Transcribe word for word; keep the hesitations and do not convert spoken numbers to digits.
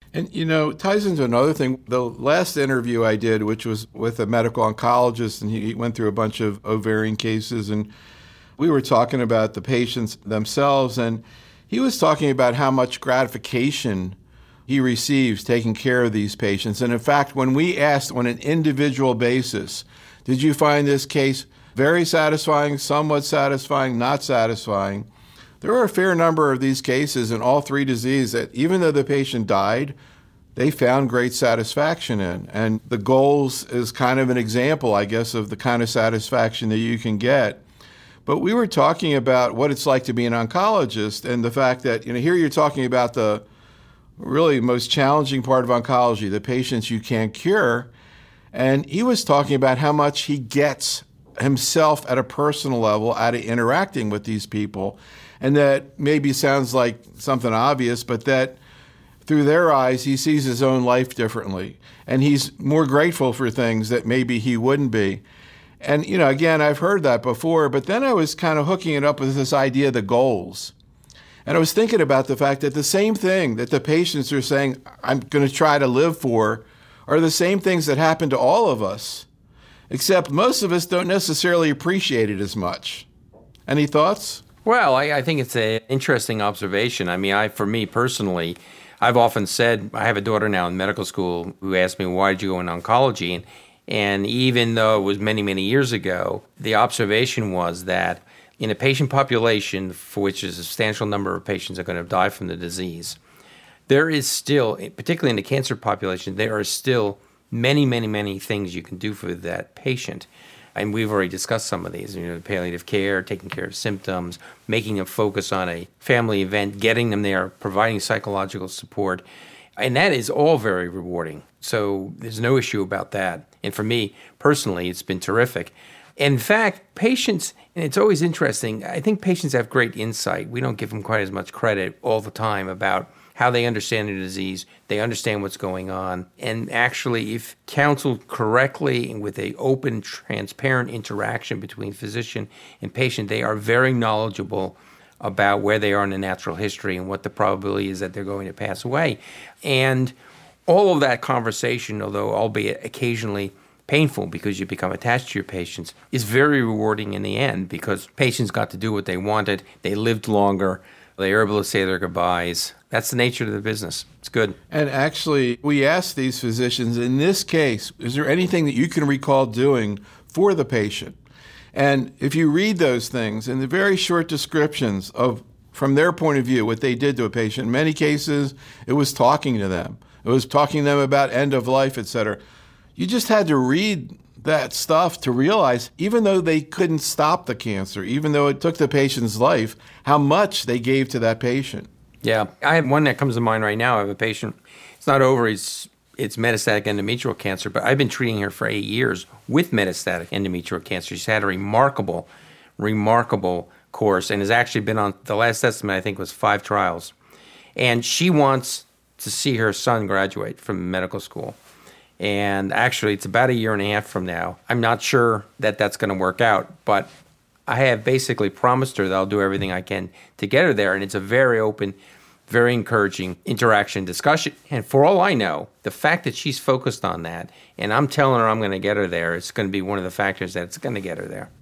And, you know, it ties into another thing. The last interview I did, which was with a medical oncologist, and he went through a bunch of ovarian cases, and we were talking about the patients themselves, and he was talking about how much gratification he receives taking care of these patients. And in fact, when we asked on an individual basis, did you find this case very satisfying, somewhat satisfying, not satisfying? There were a fair number of these cases in all three diseases that even though the patient died, they found great satisfaction in. And the goals is kind of an example, I guess, of the kind of satisfaction that you can get. But we were talking about what it's like to be an oncologist and the fact that, you know, here you're talking about the really most challenging part of oncology, the patients you can't cure. And he was talking about how much he gets himself at a personal level out of interacting with these people. And that maybe sounds like something obvious, but that through their eyes, he sees his own life differently. And he's more grateful for things that maybe he wouldn't be. And, you know, again, I've heard that before, but then I was kind of hooking it up with this idea of the goals. And I was thinking about the fact that the same thing that the patients are saying, I'm going to try to live for, are the same things that happen to all of us, except most of us don't necessarily appreciate it as much. Any thoughts? Well, I, I think it's an interesting observation. I mean, I, for me personally, I've often said, I have a daughter now in medical school who asked me, why did you go into oncology? And, and even though it was many, many years ago, the observation was that in a patient population for which a substantial number of patients are going to die from the disease, there is still, particularly in the cancer population, there are still many, many, many things you can do for that patient. And we've already discussed some of these, you know, palliative care, taking care of symptoms, making them focus on a family event, getting them there, providing psychological support. And that is all very rewarding. So there's no issue about that. And for me, personally, it's been terrific. In fact, patients, and it's always interesting, I think patients have great insight. We don't give them quite as much credit all the time about how they understand the disease, they understand what's going on. And actually, if counseled correctly and with an open, transparent interaction between physician and patient, they are very knowledgeable about where they are in the natural history and what the probability is that they're going to pass away. And all of that conversation, although albeit occasionally painful because you become attached to your patients, is very rewarding in the end because patients got to do what they wanted, they lived longer, they were able to say their goodbyes. That's the nature of the business. It's good. And actually, we asked these physicians, in this case, is there anything that you can recall doing for the patient? And if you read those things in the very short descriptions of, from their point of view, what they did to a patient, in many cases, it was talking to them. It was talking to them about end of life, et cetera. You just had to read that stuff to realize, even though they couldn't stop the cancer, even though it took the patient's life, how much they gave to that patient. Yeah, I have one that comes to mind right now. I have a patient, it's not over, it's, it's metastatic endometrial cancer, but I've been treating her for eight years with metastatic endometrial cancer. She's had a remarkable, remarkable course and has actually been on, the last estimate I think was five trials. And she wants to see her son graduate from medical school. And actually, it's about a year and a half from now. I'm not sure that that's going to work out, but I have basically promised her that I'll do everything I can to get her there. And it's a very open, very encouraging interaction discussion. And for all I know, the fact that she's focused on that, and I'm telling her I'm going to get her there, it's going to be one of the factors that's going to get her there.